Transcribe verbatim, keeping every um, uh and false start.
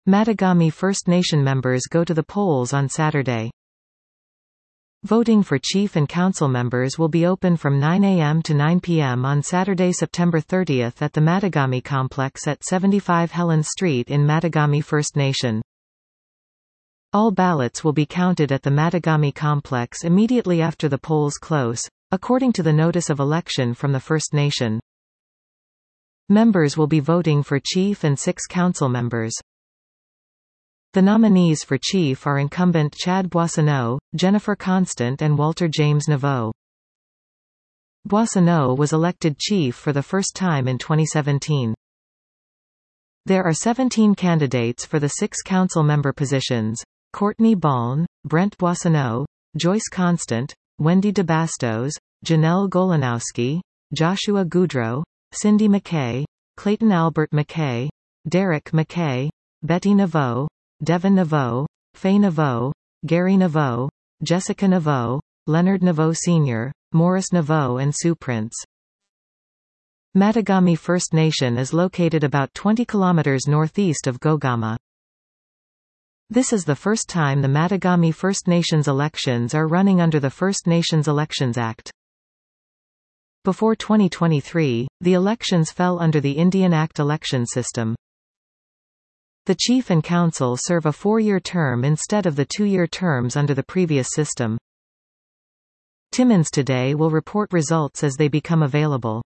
Matagami First Nation members go to the polls on Saturday. Voting for chief and council members will be open from nine A M to nine P M on Saturday, September thirtieth at the Matagami Complex at seventy-five Helen Street in Matagami First Nation. All ballots will be counted at the Matagami Complex immediately after the polls close, according to the notice of election from the First Nation. Members will be voting for chief and six council members. The nominees for chief are incumbent Chad Boissonnault, Jennifer Constant and Walter James Naveau. Boissonnault was elected chief for the first time in twenty seventeen. There are seventeen candidates for the six council member positions: Courtney Balne, Brent Boissonnault, Joyce Constant, Wendy DeBastos, Janelle Golanowski, Joshua Goudreau, Cindy McKay, Clayton Albert McKay, Derek McKay, Betty Naveau, Devin Naveau, Faye Naveau, Gary Naveau, Jessica Naveau, Leonard Naveau Senior, Morris Naveau and Sue Prince. Matagami First Nation is located about twenty kilometers northeast of Gogama. This is the first time the Matagami First Nations elections are running under the First Nations Elections Act. Before twenty twenty-three, the elections fell under the Indian Act election system. The chief and council serve a four-year term instead of the two-year terms under the previous system. Timmins Today will report results as they become available.